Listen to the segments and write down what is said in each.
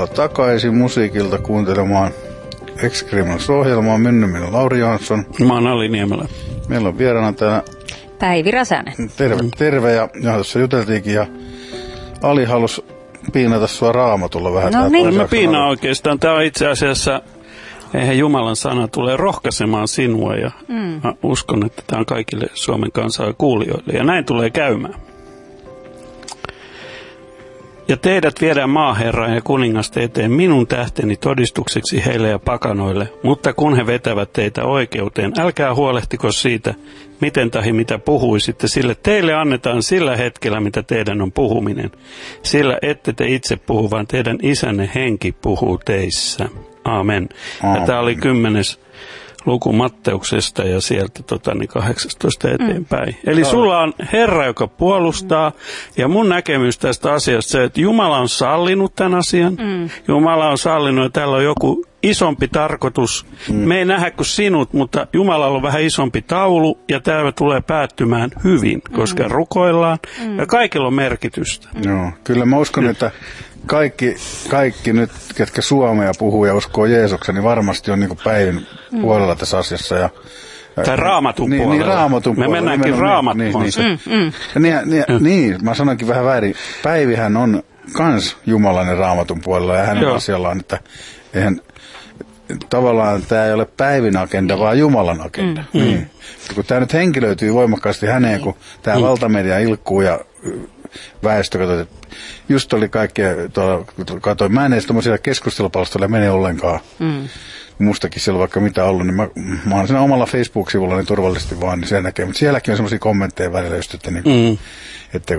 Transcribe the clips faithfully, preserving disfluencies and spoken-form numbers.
Tervetuloa takaisin musiikilta kuuntelemaan Excrementos-ohjelmaa. Minun nimi on Lauri Jansson. Mä oon Ali Niemelä. Meillä on vieraana täällä Päivi Räsänen. Terve, terve. Ja, ja tuossa juteltiinkin ja Ali halusi piinata sua Raamatulla vähän. No niin. Mä piinaan oikeastaan. Tämä on itse asiassa, eihän Jumalan sana tulee rohkaisemaan sinua ja mm. mä uskon, että tämä on kaikille Suomen kansaa kuulijoille. Ja näin tulee käymään. Ja teidät viedään maaherran ja kuningasta eteen minun tähteni todistukseksi heille ja pakanoille, mutta kun he vetävät teitä oikeuteen, älkää huolehtiko siitä, miten tahi mitä puhuisitte, sillä teille annetaan sillä hetkellä, mitä teidän on puhuminen. Sillä ette te itse puhu, vaan teidän isänne henki puhuu teissä. Aamen. Aamen. Ja tämä oli kymmenes luku Matteuksesta ja sieltä tota, niin kahdeksantoista eteenpäin. Mm. Eli sulla on Herra, joka puolustaa, ja mun näkemys tästä asiasta se, että Jumala on sallinut tämän asian. Mm. Jumala on sallinut, että täällä on joku isompi tarkoitus. Mm. Me ei nähdä kuin sinut, mutta Jumalalla on vähän isompi taulu, ja tämä tulee päättymään hyvin, koska mm. rukoillaan, mm. ja kaikilla on merkitystä. Mm. Joo, kyllä mä uskon, että Kaikki, kaikki nyt, ketkä suomea puhuu ja uskoo Jeesuksen, niin varmasti on niin kuin Päivin mm. puolella tässä asiassa. Ja, tai Raamatun niin, puolella. Niin, Raamatun Me puolella. mennäänkin Raamattuun. Niin, niin, mm, mm. Ja niin, niin, mm. niin, mä sanoinkin vähän väärin. Päivihän on kans jumalainen Raamatun puolella ja hänen Joo. asiallaan, että eihän, tavallaan tämä ei ole Päivin agenda, vaan Jumalan agenda. Mm. Niin. Ja kun tämä nyt henkilöityy voimakkaasti häneen, kun tämä mm. valtamedia ilkkuu ja väestö, katsoit, just oli kaikkea, tuolla, katsoin, mä en edes tommosia keskustelupalstoilla mene ollenkaan. Mm. Mustakin siellä vaikka mitä ollut, niin mä, mä oon siinä omalla Facebook-sivulla niin turvallisesti vaan, niin se näkee. Mutta sielläkin on semmosia kommentteja välillä just, että, niin kuin, mm. että,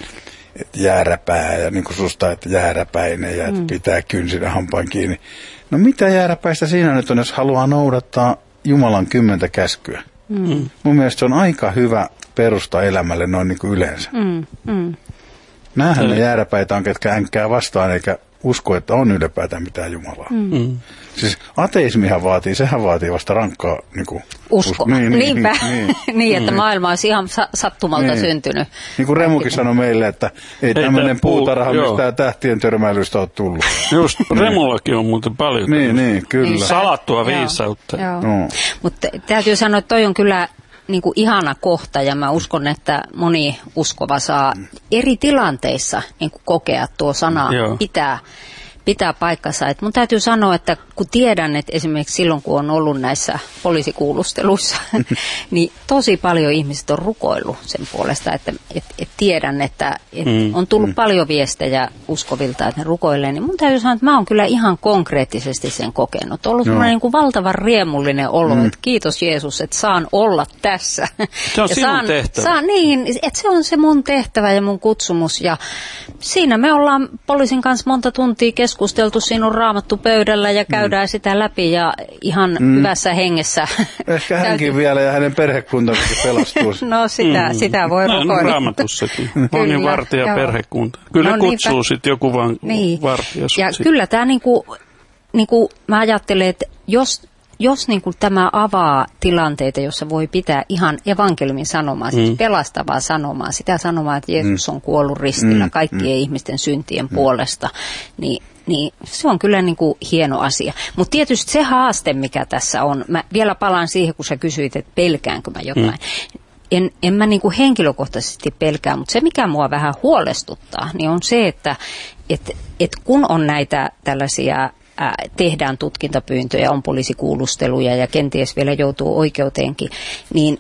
että jääräpää ja niin kuin susta, että jääräpäinen ja että mm. pitää kynsinä hampaan kiinni. No mitä jääräpäistä siinä nyt on, jos haluaa noudattaa Jumalan kymmentä käskyä? Mm. Mun mielestä se on aika hyvä perusta elämälle noin niin kuin yleensä. Mm. Mm. Näähän ne jääräpäitä on, ketkä änkkää vastaan eikä usko, että on ylipäätään mitään Jumalaa. Mm. Siis ateismihan vaatii, sehän vaatii vasta rankkaa niin kuin, usko. usko. Niin, niin, Niinpä, niin, niin, niin että mm. maailma olisi ihan sattumalta niin. syntynyt. Niin kuin Remukin sanoi meille, että ei, ei tämmöinen puutarha puu, mistään tähtien törmäilystä ole tullut. Just, Remullakin on muuten paljon. Niin, niin, kyllä. Salattua viisautta. No. Mutta täytyy sanoa, että toi on kyllä niin kuin ihana kohta, ja mä uskon, että moni uskova saa eri tilanteissa niin kuin kokea tuo sana pitää, pitää paikkansa. Et mun täytyy sanoa, että kun tiedän, että esimerkiksi silloin, kun on ollut näissä poliisikuulusteluissa, niin tosi paljon ihmiset on rukoillut sen puolesta, että et, et tiedän, että et mm. on tullut mm. paljon viestejä uskovilta, että ne rukoilee, niin mun täytyy sanoa, että mä oon kyllä ihan konkreettisesti sen kokenut. On ollut no. semmoinen niin kuin valtavan riemullinen olo, mm. että kiitos Jeesus, että saan olla tässä. Se on ja sinun saan, tehtävä. Saan, niin, että se on se mun tehtävä ja mun kutsumus, ja siinä me ollaan poliisin kanssa monta tuntia keskusteltu sinun Raamattu-pöydällä ja käydään mm. sitä läpi ja ihan mm. hyvässä hengessä. Ehkä hänkin vielä ja hänen perhekuntansakin pelastuu. No sitä, mm. sitä voi rukoilla. No, Raamatussakin. Moni vartija ja perhekunta. Kyllä no, kutsuu niinpä. Sitten joku vaan niin. vartija. Ja sit. Kyllä tämä niinku, niinku, mä ajattelen, että jos, jos niinku tämä avaa tilanteita, jossa voi pitää ihan evankeliumin sanomaa, mm. siis pelastavaa sanomaa, sitä sanomaa, että Jeesus on kuollut ristillä mm. kaikkien mm. ihmisten syntien mm. puolesta, niin Niin se on kyllä niin kuin hieno asia. Mutta tietysti se haaste, mikä tässä on, mä vielä palaan siihen, kun sä kysyit, että pelkäänkö mä jotain. Mm. En, en mä niin kuin henkilökohtaisesti pelkää, mutta se, mikä mua vähän huolestuttaa, niin on se, että et, et kun on näitä tällaisia, ää, tehdään tutkintapyyntöjä, on poliisikuulusteluja ja kenties vielä joutuu oikeuteenkin, niin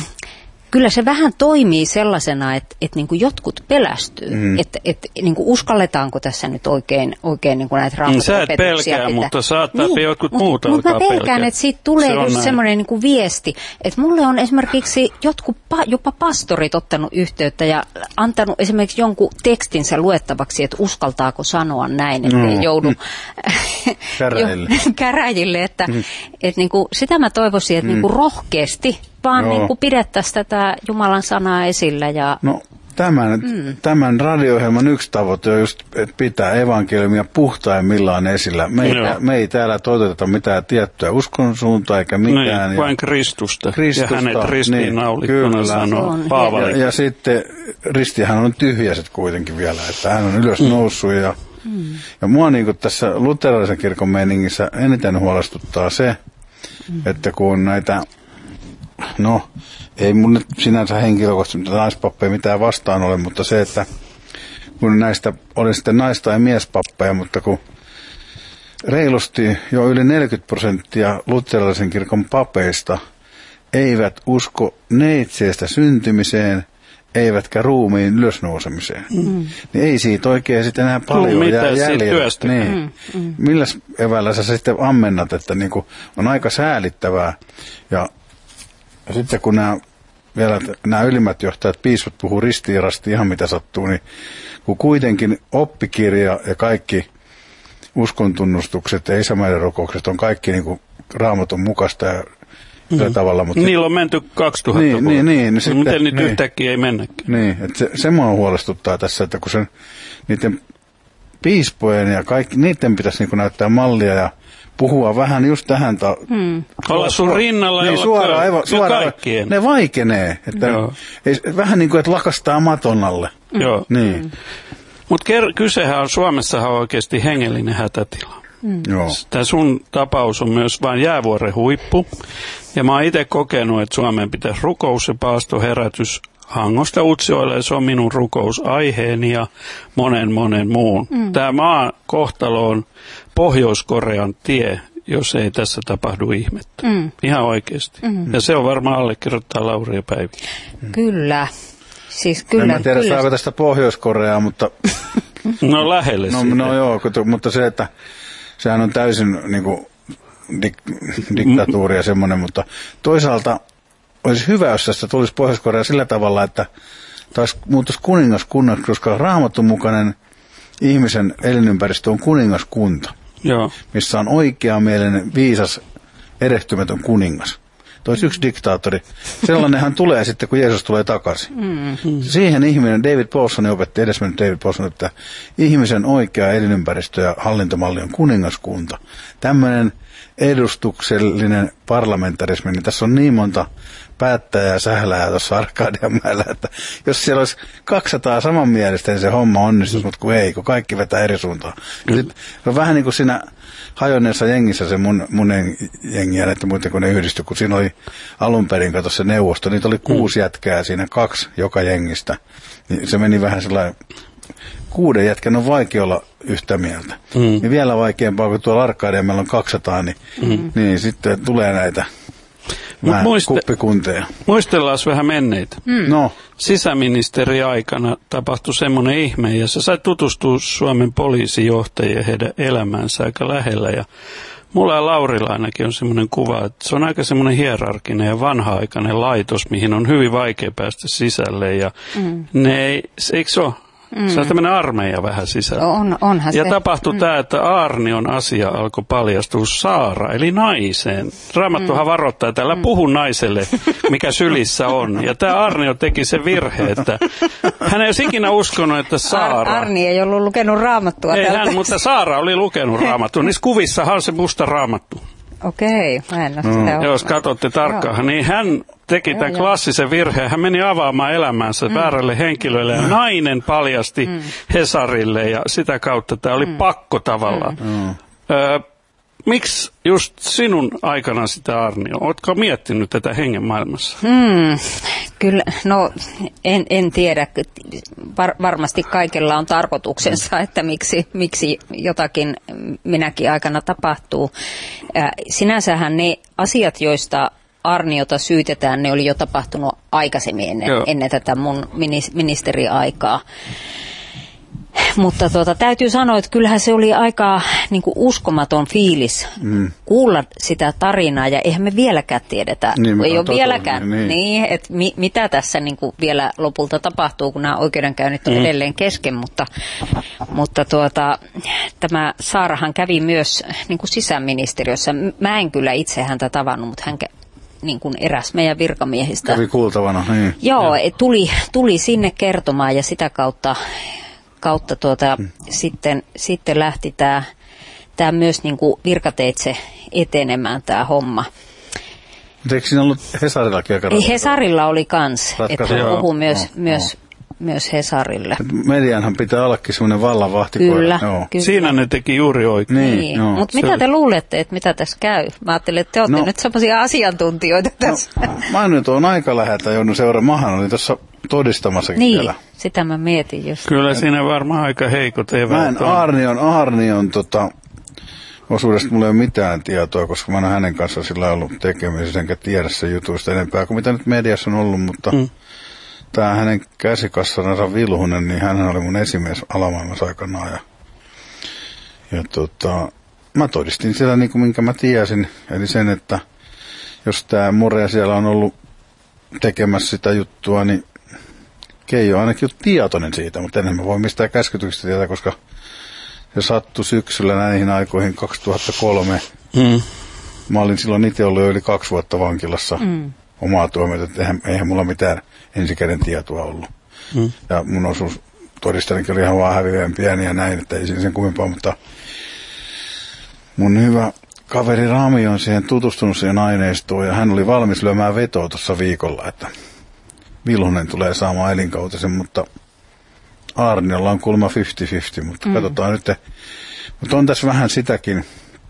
kyllä se vähän toimii sellaisena, että, että niin kuin jotkut pelästyy, mm. että, että niin kuin uskalletaanko tässä nyt oikein, oikein niin kuin näitä raamatuopetuksia. Sä et pelkää, pitää. Mutta saattaa niin, jotkut mut, muut Mutta mä pelkään, pelkää. että siitä tulee se just semmoinen niin kuin viesti, että mulle on esimerkiksi jotkut, jopa pastorit ottanut yhteyttä ja antanut esimerkiksi jonkun tekstinsä luettavaksi, että uskaltaako sanoa näin, että no. ei joudu käräjille. käräjille että, mm. että niin kuin, sitä mä toivoisin, että mm. niin kuin rohkeasti vaan niin kuin pidettäisiin tätä Jumalan sanaa esillä. Ja no, tämän, mm. tämän radio-ohjelman yksi tavoite on just, että pitää evankeliumia puhtaimmillaan esillä. Me ei, no. me ei täällä toteuteta mitään tiettyä uskonsuuntaa eikä mitään. Niin, vain Kristusta. Kristusta. Ja hänet ristiinnaulittuna niin, sanoo Paavali. Ja, ja sitten ristihän on tyhjäiset kuitenkin vielä, että hän on ylös noussut ja Mm. Ja mua niin kuin tässä luterilaisen kirkon meiningissä eniten huolestuttaa se, mm. että kun näitä, no ei mun nyt sinänsä henkilökohtaisesti naispappeja mitään vastaan ole, mutta se, että kun näistä oli sitten nais- tai miespappeja, mutta kun reilusti jo yli neljäkymmentä prosenttia luterilaisen kirkon papeista eivät usko neitseestä syntymiseen, eivätkä ruumiin ylösnousemiseen. Mm. Niin ei siitä oikein sitten enää paljon no, jää jäljellä. Niin. Mm, mm. Milläs evällä sä sitten ammennat, että niinku on aika säälittävää. Ja, ja sitten kun nämä vielä nämä ylimmät johtajat, piispat puhuu ristiirasti ihan mitä sattuu, niin kun kuitenkin oppikirja ja kaikki uskontunnustukset ja isämäiden rukoukset on kaikki niinku Raamatun mukaista ja mm. tavalla. Mutta niillä on menty kaksituhatta niin, vuotta. Niin, niin, niin sitten, miten nyt niin, yhtäkkiä ei mennäkään? Niin, että se, se mua huolestuttaa tässä, että kun sen, niiden piispojen ja kaikki, niiden pitäisi niin näyttää mallia ja puhua vähän just tähän. Ta- hmm. Olla sun rinnalla niin, ja suoraan, aivan, ja suoraan, kaikkien. Ne vaikenee. Että ei, vähän niin kuin, että lakastaa maton alle. Mm. Joo. Niin. Mm. Mutta kysehän on, Suomessahan on oikeasti hengellinen hätätila. Mm. Tämä sun tapaus on myös vain jäävuoren huippu. Ja mä oon itse kokenut, että Suomeen pitäisi rukous ja paastoherätys Hangosta Utsjoelle. Se on minun rukousaiheeni ja monen monen muun. Mm. Tämä maan kohtalo on Pohjois-Korean tie, jos ei tässä tapahdu ihmettä. Mm. Ihan oikeasti. Mm. Ja se on varmaan allekirjoittaa Lauri ja Päivi. Mm. Kyllä. Siis kyllä. En mä tiedä, kyllä. saako tästä Pohjois-Koreaa, mutta... no lähelle no, siitä. No joo, mutta se, että sehän on täysin niin kuin, dik- diktatuuri ja semmoinen, mutta toisaalta olisi hyvä, jos tästä tulisi Pohjois-Korea sillä tavalla, että taas muuttuisi kuningaskunnaksi, koska Raamatun mukainen ihmisen elinympäristö on kuningaskunta, joo. missä on oikeamielinen, viisas, erehtymätön kuningas. Toisi yksi diktaattori. Sellainenhan tulee sitten, kun Jeesus tulee takaisin. Mm-hmm. Siihen ihminen, David Paulson opetti, edesmennyt David Paulson, että ihmisen oikea elinympäristö ja hallintomalli on kuningaskunta. Tämmöinen edustuksellinen parlamentarismi, niin tässä on niin monta päättäjää sählää tuossa Arkadianmäellä, että jos siellä olisi kaksisataa samanmielistä, niin se homma onnistuisi, mutta kun ei, kun kaikki vetää eri suuntaan. Mm. On vähän niin kuin siinä hajonneessa jengissä se mun, mun jengi ja että muuten kun ne yhdistyi, kun siinä oli alun perin kato se neuvosto, niitä oli kuusi mm. jätkää siinä, kaksi joka jengistä. Niin se meni vähän sellainen, kuuden jätkän on vaikea olla yhtä mieltä. Mm. Niin vielä vaikeampaa, kun tuolla Arkadianmäellä on kaksisataa, niin, mm. niin sitten tulee näitä Mä, muiste- kuppikunteja. Muistellaan vähän menneitä. Mm. No. Sisäministeriaikana tapahtui semmoinen ihme, ja sä sait tutustua Suomen poliisijohtajien heidän elämäänsä aika lähellä. Ja mulla ja Laurilla ainakin on semmoinen kuva, että se on aika semmoinen hierarkinen ja vanha-aikainen laitos, mihin on hyvin vaikea päästä sisälle. Ja mm. ne ei, eikö se ole? Mm. Se on tämmöinen armeija vähän sisällä. On, onhan ja se. tapahtui mm. tämä, että Aarnion asia alkoi paljastua Saara, eli naiseen. Raamattuhan mm. varoittaa, että älä mm. puhu naiselle, mikä sylissä on. Ja tämä Aarnio teki sen virhe, että hän ei olisi ikinä uskonut, että Saara... Ar- Arni ei ollut lukenut Raamattua. Ei hän, mutta Saara oli lukenut Raamattua. Niissä kuvissahan on se musta Raamattu. Okei, mä en ole sitä mm. Jos katsotte tarkkaan, niin hän teki tämän joo, klassisen virheen. Hän meni avaamaan elämäänsä mm. väärälle henkilölle ja nainen paljasti mm. Hesarille ja sitä kautta tämä oli mm. pakko tavallaan. Mm. Ö, miksi just sinun aikana sitä, Arnio? Oletko miettinyt tätä hengen maailmassa? Hmm, kyllä, no en, en tiedä. Var, varmasti kaikella on tarkoituksensa, että miksi, miksi jotakin minäkin aikana tapahtuu. Äh, sinänsähän ne asiat, joista Arniota syytetään, ne oli jo tapahtunut aikaisemmin ennen, ennen tätä mun ministeriaikaa. Mutta tuota, täytyy sanoa, että kyllähän se oli aika niin kuin uskomaton fiilis mm. kuulla sitä tarinaa, ja eihän me vieläkään tiedetä, niin, ei ole totuus, vieläkään, niin. Niin, että mi, mitä tässä niin kuin vielä lopulta tapahtuu, kun nämä oikeudenkäynnit on mm. edelleen kesken, mutta, mutta tuota, tämä Saarahan kävi myös niin kuin sisäministeriössä. Mä en kyllä itse häntä tavannut, mutta hän kä- niin kuin eräs meidän virkamiehistä. Kävi kuultavana, niin. Joo, tuli, tuli sinne kertomaan, ja sitä kautta kautta tuota, hmm. sitten, sitten lähti tämä, tämä myös niin kuin virkateitse etenemään tämä homma. Mutta eikö siinä ollut Hesarillakin aika ratkaisu? Hesarilla oli kans, että puhuu myös, no, myös no. myös Hesarille. Medianhan pitää ollakin semmoinen vallanvahtikoira. Kyllä, joo. kyllä. Siinä ne teki juuri oikein. Niin, Niin, mutta mitä te luulette, että mitä tässä käy? Mä ajattelin, että te olette No. nyt semmoisia asiantuntijoita tässä. No, mä nyt oon aika läheltä joudun seuraamaan. Mähän olin tuossa todistamassakin Niin, siellä. sitä mä mietin just. Kyllä siinä varmaan aika heikot Mä eväät en on. Aarnion, Aarnion tota, osuudesta mulla ei ole mitään tietoa, koska mä en ole hänen kanssaan sillä ollut tekemisissä, enkä tiedä sen jutuista enempää kuin mitä nyt mediassa on ollut, mutta mm. tämä hänen käsikassanansa Vilhunen, niin hän oli mun esimies alamaailmassa aikanaan. Ja, ja tota, mä todistin siellä niin kuin minkä mä tiesin, eli sen, että jos tämä Mure siellä on ollut tekemässä sitä juttua, niin Keijo on ainakin tietoinen siitä, mutta enemmän voi mistään käskytyksistä tietää, koska se sattui syksyllä näihin aikoihin kaksituhattakolme. Mm. Mä olin silloin itse ollut jo yli kaksi vuotta vankilassa mm. omaa tuomiota, että eihän, eihän mulla mitään ensikäden tietoa ollut. Mm. Ja mun osuus todistelinkin oli ihan vaan häviävän pieni ja näin, että ei siinä sen kummempaa, mutta mun hyvä kaveri Rami on siihen tutustunut siihen aineistoon ja hän oli valmis lyömään vetoa tuossa viikolla, että Vilhunen tulee saamaan elinkautisen, mutta Aarniolla on kulma viisikymmentä viisikymmentä, mutta mm. katsotaan nyt. Mutta on tässä vähän sitäkin,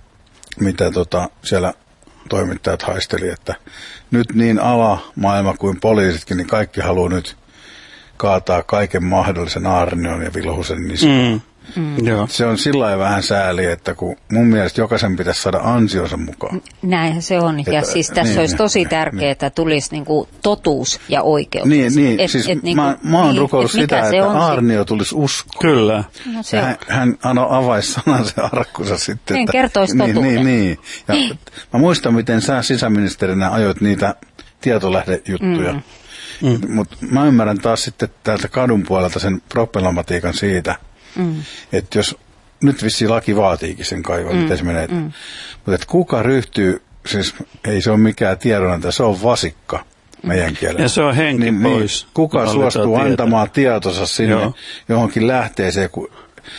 mitä tota siellä toimittajat haisteli, että nyt niin alamaailma kuin poliisitkin, niin kaikki haluaa nyt kaataa kaiken mahdollisen Aarnion ja Vilhusen niskaan. Mm. Mm. Se on sillä lailla vähän sääli, että kun mun mielestä jokaisen pitäisi saada ansionsa mukaan. Näinhän se on. Ja että, siis tässä niin, olisi tosi niin, tärkeää, niin. että tulisi niinku totuus ja oikeus. Niin, niin. Et, siis et, niinku, mä, mä oon niin, rukoillut sitä, että Aarnio tulisi uskoa. Kyllä. No, se hän, hän anoi avaissanansa arkkunsa sitten. Niin, että, kertoisi totuuden. Niin, niin, niin. Ja mä muistan, miten sä sisäministerinä ajoit niitä tietolähdejuttuja. Mm. Mm. Mutta mä ymmärrän taas sitten täältä kadun puolelta sen problematiikan siitä, mm. että jos nyt vissiin laki vaatiikin sen kaivaa, mm. miten se menee. Mm. Mutta että kuka ryhtyy, siis ei se ole mikään tiedonantaja, se on vasikka meidän kielellä. Ja se on henki niin, pois. Niin, kuka suostuu tietä. antamaan tietonsa sinne Joo. johonkin lähteeseen, kun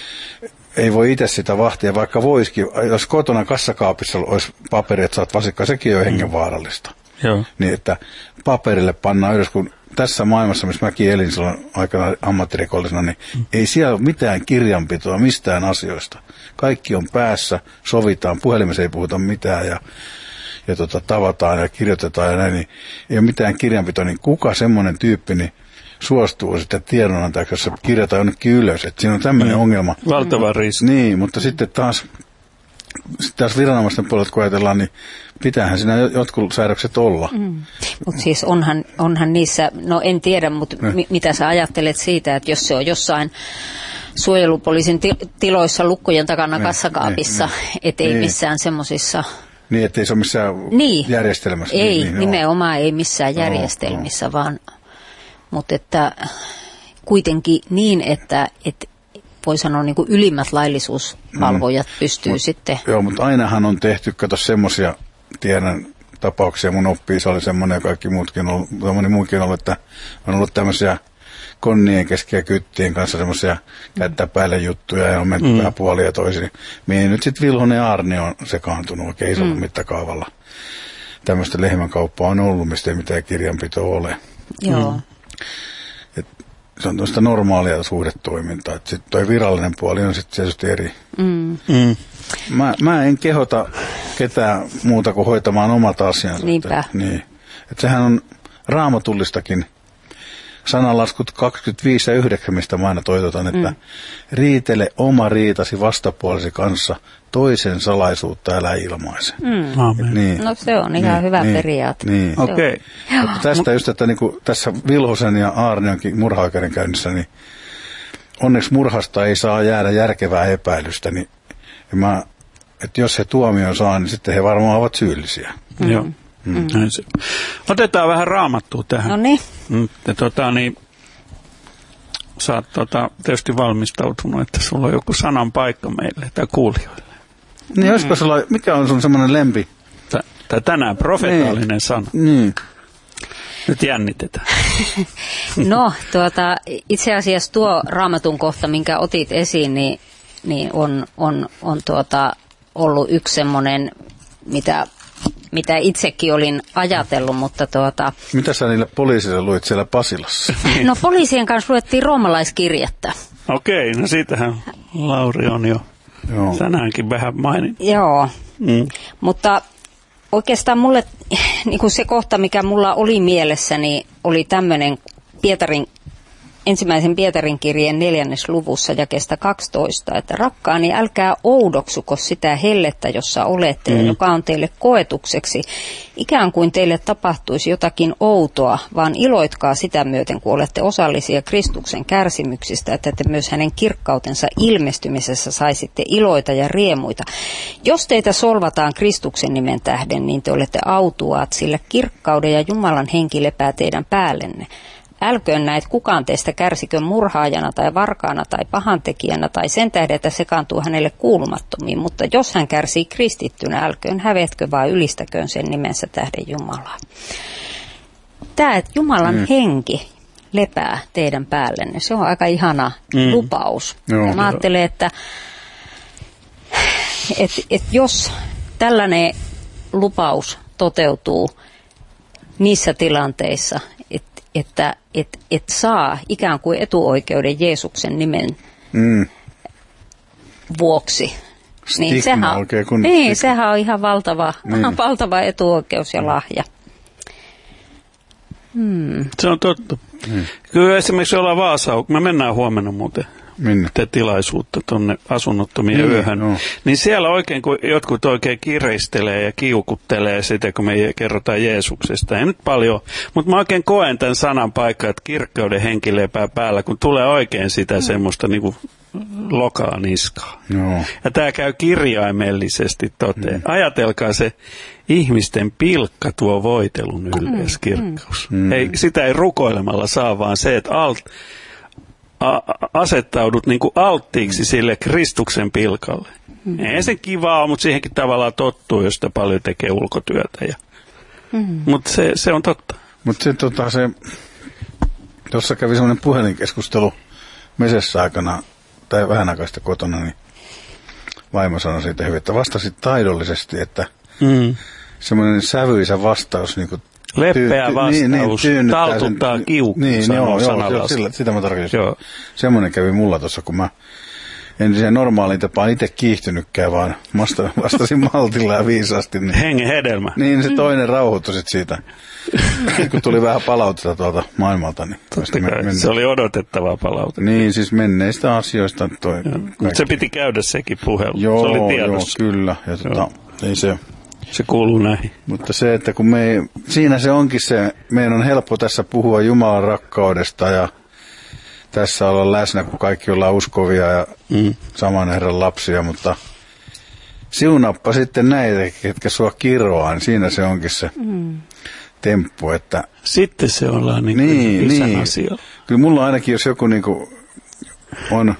ei voi itse sitä vahtia, vaikka voisikin. Jos kotona kassakaapissa olisi paperi, että sä oot vasikka, sekin on hengenvaarallista. Joo. Niin, että paperille pannaan ylös, kun tässä maailmassa, missä mäkin elin silloin aikana ammattirikollisena, niin mm. ei siellä ole mitään kirjanpitoa mistään asioista. Kaikki on päässä, sovitaan, puhelimessa ei puhuta mitään ja, ja tota, tavataan ja kirjoitetaan ja näin, niin ei ole mitään kirjanpitoa, niin kuka semmoinen tyyppi niin suostuu sitten tiedonantajaksi, jos se kirjataan jonnekin ylös, että siinä on tämmöinen mm. ongelma. Valtava riski. Niin, mutta sitten taas, sitten taas viranomaisten puolelta, kun ajatellaan, niin pitäähän siinä jotkut säädökset olla. Mm. Mutta siis onhan, onhan niissä, no en tiedä, mutta mi- mitä sä ajattelet siitä, että jos se on jossain suojelupoliisin ti- tiloissa lukkojen takana ne, kassakaapissa, ne, ne, ettei ne. missään semmoisissa. Niin, ettei se ole missään niin. järjestelmässä. Ei, niin, niin, nimenomaan no. ei missään järjestelmissä, no, no. vaan, mutta että kuitenkin niin, että, että voi sanoa niin kuin ylimmät laillisuusvalvojat mm. pystyy mut, sitten. Joo, mutta ainahan on tehty, kato semmoisia, tiedän tapauksia, mun oppi-isä oli semmoinen ja kaikki muutkin on ollut, moni muukin on ollut, että on ollut tämmöisiä konnien keskiä kyttien kanssa semmoisia kättä päälle juttuja ja on mennyt mm. puolia ja toisin. Mihin nyt sitten Vilhunen ja Aarnio on sekaantunut oikein isolla mm. mittakaavalla. Tämmöistä lehmänkauppaa on ollut, mistä ei mitään kirjanpitoa ole. Joo. Mm. Se on tuosta normaalia suhdetoimintaa. Sitten toi virallinen puoli on sitten tietysti eri. Mm. Mm. Mä, mä en kehota ketään muuta kuin hoitamaan omat asiansa. Niinpä. Että, niin. Että sehän on raamatullistakin sananlaskut kaksikymmentäviisi ja yhdeksän, mistä mä aina toitotan, että mm. riitele oma riitasi vastapuolesi kanssa, toisen salaisuutta älä ilmaise. Mm. Niin. No se on ihan niin, hyvä niin, periaate. Niin. Okay. Tästä just, että niinku tässä Vilhusen ja Aarnionkin murha-oikeudenkäynnissä, niin onneksi murhasta ei saa jäädä järkevää epäilystä, niin mä, että jos he tuomion saa, niin sitten he varmaan ovat syyllisiä. Mm. Joo. Mm. Otetaan vähän Raamattua tähän. No niin. Tota, niin, sä oot tota, tietysti valmistautunut, että sulla on joku sanan paikka meille tai kuulijoille. Niin, mm. olisiko sulla, mikä on sun semmoinen lempi? Tai tänään profetaalinen niin. sana. Niin. Nyt jännitetään. No, tuota, itse asiassa tuo Raamatun kohta, minkä otit esiin, niin, niin on, on, on tuota, ollut yksi semmoinen, mitä mitä itsekin olin ajatellut, mutta tuota... Mitä sä niille poliisille luit siellä Pasilassa? No poliisien kanssa luettiin roomalaiskirjettä. Okei, no siitähän Lauri on jo Joo. tänäänkin vähän mainin. Joo, mm. mutta oikeastaan mulle niin kuin se kohta, mikä mulla oli mielessäni, oli tämmöinen Pietarin, ensimmäisen Pietarin kirjeen neljännes luvussa jakeesta kaksitoista, että rakkaani, älkää oudoksuko sitä hellettä, jossa olette, mm. joka on teille koetukseksi. Ikään kuin teille tapahtuisi jotakin outoa, vaan iloitkaa sitä myöten, kun olette osallisia Kristuksen kärsimyksistä, että te myös hänen kirkkautensa ilmestymisessä saisitte iloita ja riemuita. Jos teitä solvataan Kristuksen nimen tähden, niin te olette autuaat, sillä kirkkauden ja Jumalan henki lepää teidän päällenne. Älköön näet kukaan teistä kärsikö murhaajana tai varkaana tai pahantekijänä tai sen tähden, että sekaantuu hänelle kuulumattomiin, mutta jos hän kärsii kristittynä, älköön hävetkö, vaan ylistäköön sen nimensä tähden Jumalaa. Tämä, että Jumalan mm. henki lepää teidän päällenne, se on aika ihana mm. lupaus. Joo, mä ajattelen, että et, et jos tällainen lupaus toteutuu niissä tilanteissa, että et, et saa ikään kuin etuoikeuden Jeesuksen nimen mm. vuoksi. Stigma, niin sehän, oikein kun niin, sehän on ihan valtava, niin. valtava etuoikeus ja lahja. Hmm. Se on totta. Hmm. Kyllä esimerkiksi ollaan Vaasa, me mennään huomenna muuten. Minne? Te tilaisuutta tuonne asunnottomien mm, yöhön. No. Niin siellä oikein, kun jotkut oikein kiristelee ja kiukuttelee sitä, kun me kerrotaan Jeesuksesta. Ei nyt paljon, mutta mä oikein koen tämän sanan paikkaa, että kirkkauden henki lepää päällä, kun tulee oikein sitä mm. semmoista niin kuin lokaa niskaa. No. Ja tämä käy kirjaimellisesti toteen. Mm. Ajatelkaa se ihmisten pilkka tuo voitelun ylleys kirkkaus. Mm. Ei, sitä ei rukoilemalla saa, vaan se, että alt... A- asettaudut niin kuin alttiiksi sille Kristuksen pilkalle. Mm-hmm. Ei se kivaa, mutta siihenkin tavallaan tottuu, jos sitä paljon tekee ulkotyötä. Ja... Mm-hmm. Mutta se, se on totta. Mutta se, tota, se, tuossa kävi semmoinen puhelinkeskustelu mesessä aikana, tai vähän aikaa sitten kotona, niin vaimo sanoi siitä hyvin, että vastasit taidollisesti, että mm. semmoinen sävyisä vastaus niin kuin leppeä vastaus, niin, niin, taltuttaa sen, kiukkuun, niin, sanoo joo, sillä, sitä mä tarkoitin. Semmoinen kävi mulla tuossa, kun mä en siihen normaaliin tapaan itse kiihtynytkään, vaan vastasin maltilla ja viisaasti. Niin, hengen hedelmä. Niin se toinen rauhoittui sitten siitä, kun tuli vähän palautetta tuolta maailmalta. Niin me, se oli odotettavaa palautetta. Niin, siis menneistä asioista. Toi, se piti käydä sekin puhelu, joo, se oli tiedossa. Joo, kyllä. Ja tota, ei se... Se kuuluu näihin. Mutta se, että kun me, siinä se onkin se, meidän on helppo tässä puhua Jumalan rakkaudesta ja tässä olla läsnä, kun kaikki ollaan uskovia ja mm. saman Herran lapsia, mutta siunappa sitten näitä, ketkä sua kiroaa, niin siinä se onkin se mm. temppu, että... Sitten se ollaan niin kuin niin, isän niin. asioilla. Kyllä mulla ainakin, jos joku niin kuin on...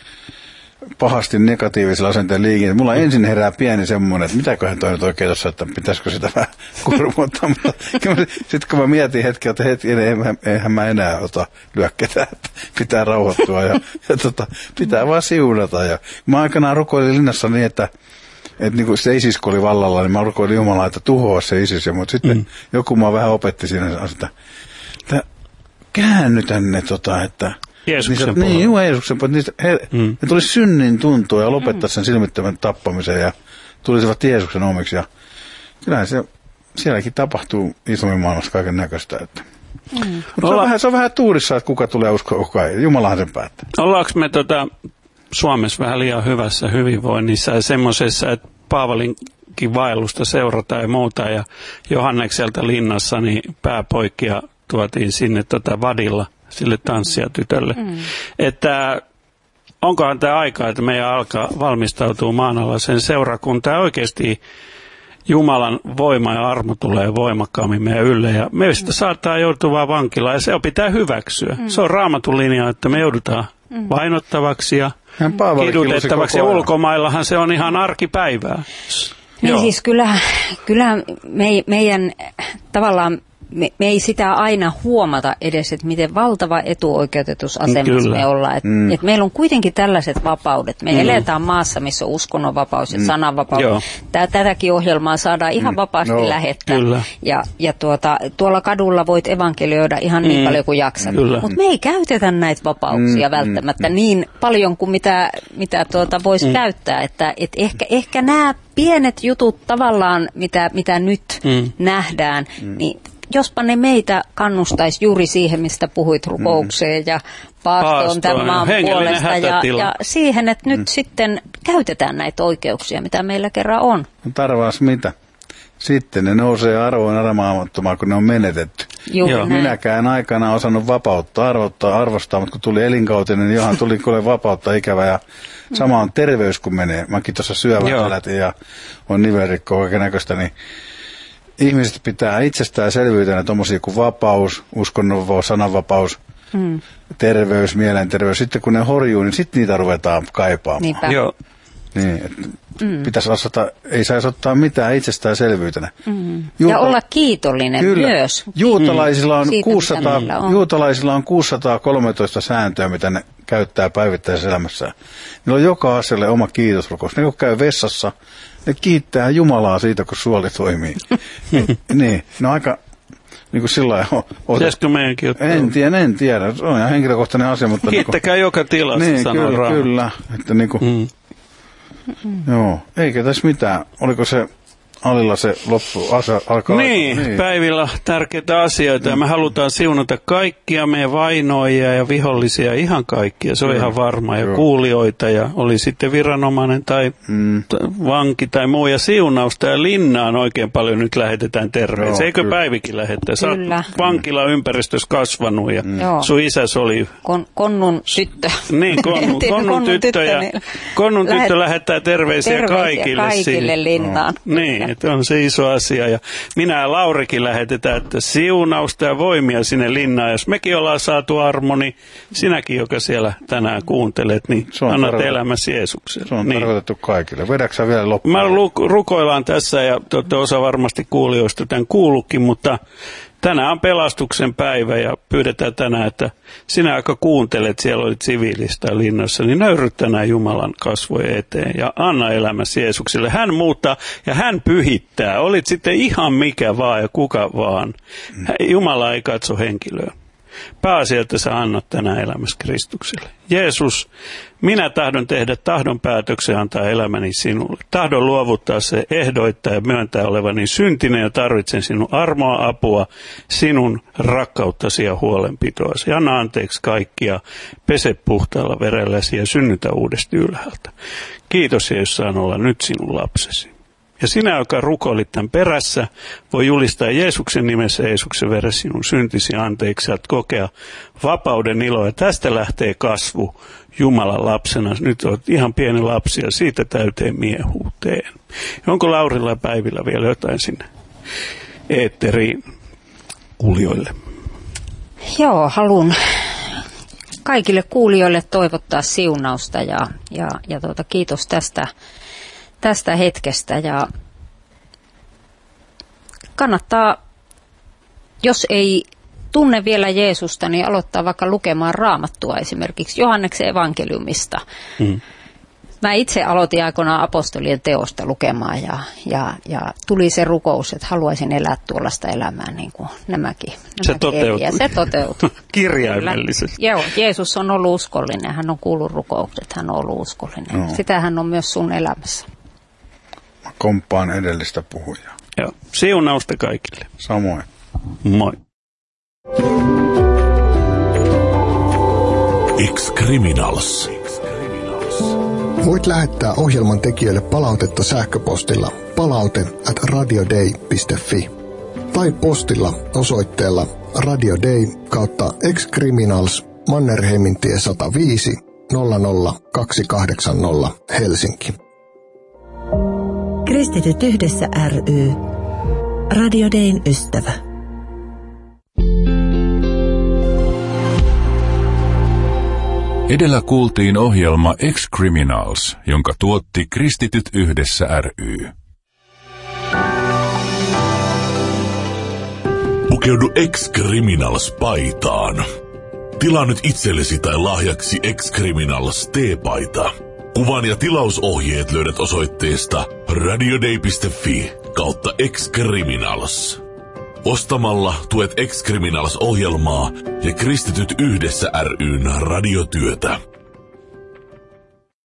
pahasti negatiivisella asenteen liikin. Mulla ensin herää pieni semmoinen, että mitäköhän toi nyt oikein tuossa, että pitäisikö sitä vähän kurmuuttaa. Mutta sitten kun mä mietin hetken, että hetki, eihän, eihän mä enää ota lyökketä, että pitää rauhoittua ja, ja tota, pitää vaan siunata. Ja mä aikanaan rukoilin linnassa niin, että, että niin kuin se isisko oli vallalla, niin mä rukoilin Jumalaa, että tuhoa se isis. Mutta sitten mm. joku mä vähän opetti siinä, että, että käännytän ne, tota, että... Jeesuksen niin, niin, Jumala Jeesuksen puolella. He, mm. he tulisi synnin tuntua ja lopettaa sen silmittävän tappamisen ja tulisivat Jeesuksen omiksi. Ja kyllähän se, sielläkin tapahtuu islamin maailmassa kaiken näköistä. Että. Mm. Mutta se, on vähän, se on vähän tuurissa, että kuka tulee uskoa, kuka ei. Jumalahan sen päättää. Ollaanko me tota, Suomessa vähän liian hyvässä hyvinvoinnissa ja semmoisessa, että Paavalinkin vaellusta seurataan ja muuta. Ja Johannekselta linnassa niin pääpoikia tuotiin sinne tota vadilla sille tanssijatytölle. Mm. Että onkohan tämä aika, että meidän alkaa valmistautua maanalaiseen seurakuntaan. Oikeasti Jumalan voima ja armo tulee voimakkaammin meidän ylle. Ja meistä saattaa joutua vaan vankilaan ja se pitää hyväksyä. Mm. Se on Raamatun linja, että me joudutaan mm. vainottavaksi ja kidutettavaksi. Ja ulkomaillahan se on ihan arkipäivää. Niin siis kyllä, kyllä me, meidän tavallaan me, me ei sitä aina huomata edes, että miten valtava etuoikeutetussa asemassa me ollaan. Et, mm. et meillä on kuitenkin tällaiset vapaudet. Me mm. eletään maassa, missä on uskonnonvapaus ja mm. sananvapaus. Tää, tätäkin ohjelmaa saadaan ihan mm. vapaasti no. lähettää. Kyllä. Ja, ja tuota, tuolla kadulla voit evankelioida ihan niin mm. paljon kuin jaksat. Mutta me ei käytetä näitä vapauksia mm. välttämättä mm. niin paljon kuin mitä, mitä tuota voisi mm. käyttää. Että et ehkä, ehkä nämä pienet jutut tavallaan, mitä, mitä nyt mm. nähdään, mm. niin jospa ne meitä kannustaisi juuri siihen, mistä puhuit, rukoukseen ja paastoon tämän maan puolesta ja, ja siihen, että nyt mm. sitten käytetään näitä oikeuksia, mitä meillä kerran on. No tarvaas mitä? Sitten ne nousee arvoon armaamattomaan, kun ne on menetetty. Juuri minäkään aikana osannut vapautta arvottaa, arvostaa, mutta kun tuli elinkautinen, niin johan tuli kuule vapautta ikävä ja sama on terveys, kun menee. Mäkin tuossa syövät ja on nivelrikkoa kaikennäköistä, niin ihmiset pitää itsestäänselvyytenä tommosia kuin vapaus, uskonnonvapaus, sananvapaus, mm. terveys, mielenterveys. Sitten kun ne horjuu, niin sitten niitä ruvetaan kaipaamaan. Niinpä. Joo. Niin, että mm. pitäisi osata, ei saisi ottaa mitään itsestäänselvyytenä. Mm. Juuta- ja olla kiitollinen kyllä. myös. Juutalaisilla on, siitä, kuusisataa, on. Juutalaisilla on kuusisataakolmetoista sääntöä, mitä ne käyttää päivittäisessä elämässään. Niillä on joka asialle oma kiitosrukous. Ne kun käy vessassa, ne kiittää Jumalaa siitä, kun suoli toimii. Niin, ne on aika niin kuin sillä lailla. Pitäisikö meidänkin ottaa? En tiedä, en tiedä. Se on ihan henkilökohtainen asia. Mutta kiittäkää niin kuin, joka tilassa, niin, sanoo kyllä, Raamattu. Kyllä, että niin kuin, mm. joo, eikä tässä mitään. Oliko se Alilla se loppu, asa, alkaa niin, niin, päivillä tärkeitä asioita ja me halutaan siunata kaikkia meidän vainoajia ja vihollisia, ihan kaikkia, se on mm. ihan varma, ja Joo. kuulijoita ja oli sitten viranomainen tai mm. vanki tai muu, ja siunausta ja Linnaan oikein paljon nyt lähetetään terveisiä, eikö kyllä. Päivikin lähettää? Sä oot vankila ympäristössä kasvanut ja mm. sun isäs oli Kon, Konnun tyttö. Niin, konnun, konnun, konnun tyttö, tyttö ja niin konnun lähet, tyttö lähettää terveisiä, terveisiä kaikille, kaikille Linnaan. No. Niin. Että on se iso asia. Ja minä ja Laurikin lähetetään, että siunausta ja voimia sinne Linnaan. Jos mekin ollaan saatu armo, niin sinäkin, joka siellä tänään kuuntelet, niin annat tarvo- elämäsi Jeesukselle. Se on niin. tarkoitettu kaikille. Vedäksä vielä loppuun? Mä lu- rukoillaan tässä ja te olette osa varmasti kuulijoista tämän kuullutkin, mutta tänään on pelastuksen päivä ja pyydetään tänään, että sinä, joka kuuntelet, siellä olit siviilistä linnassa, niin nöyryt tänään Jumalan kasvojen eteen ja anna elämäsi Jeesukselle. Hän muuttaa ja hän pyhittää. Olit sitten ihan mikä vaan ja kuka vaan. Jumala ei katso henkilöä. Pääasia, että sä annat tänään elämässä Kristukselle. Jeesus, minä tahdon tehdä tahdon päätöksen antaa elämäni sinulle. Tahdon luovuttaa se, ehdoittaa ja myöntää olevani syntinen ja tarvitsen sinun armoa, apua, sinun rakkauttasi ja huolenpitoasi. Anna anteeksi kaikkia, pese puhtaalla verelläsi ja synnytä uudesti ylhäältä. Kiitos, Jeesus, saan olla nyt sinun lapsesi. Ja sinä, joka rukoilit tämän perässä, voi julistaa Jeesuksen nimessä Jeesuksen veressä sinun syntisi anteeksi. Saat kokea vapauden iloa. Ja tästä lähtee kasvu Jumalan lapsena. Nyt olet ihan pieni lapsi ja siitä täyteen miehuuteen. Onko Laurilla ja Päivillä vielä jotain sinne eetteriin kuulijoille? Joo, haluan kaikille kuulijoille toivottaa siunausta ja, ja, ja tuota, kiitos tästä. tästä hetkestä ja kannattaa, jos ei tunne vielä Jeesusta, niin aloittaa vaikka lukemaan Raamattua esimerkiksi Johanneksen evankeliumista. Mm. Mä itse aloitin aikoinaan apostolien teosta lukemaan ja, ja, ja tuli se rukous, että haluaisin elää tuollaista elämää niin kuin nämäkin. Se toteutui. Se toteutui. Kirjaimellisesti. Joo, Jeesus on ollut uskollinen, hän on kuullut rukoukset, hän on ollut uskollinen. No. Sitä hän on myös sun elämässä. Komppaan edellistä puhujaa. Joo. Siunausta kaikille. Samoin. Moi. Ex-Criminals. Voit lähettää ohjelman tekijöille palautetta sähköpostilla palaute at radiodei piste fi tai postilla osoitteella radiodei kautta ex-criminals Mannerheimintie sata viisi nolla nolla kaksi kahdeksan nolla Helsinki. Kristityt yhdessä ry. Radio Dein ystävä. Edellä kuultiin ohjelma Ex-Criminals, jonka tuotti Kristityt yhdessä ry. Pukeudu Ex-Criminals-paitaan. Tilaa nyt itsellesi tai lahjaksi Ex-Criminals T-paita. Kuvan ja tilausohjeet löydät osoitteesta radioday piste fi kautta Ex-Criminals. Ostamalla tuet Ex-Criminals-ohjelmaa ja Kristityt yhdessä ry:n radiotyötä.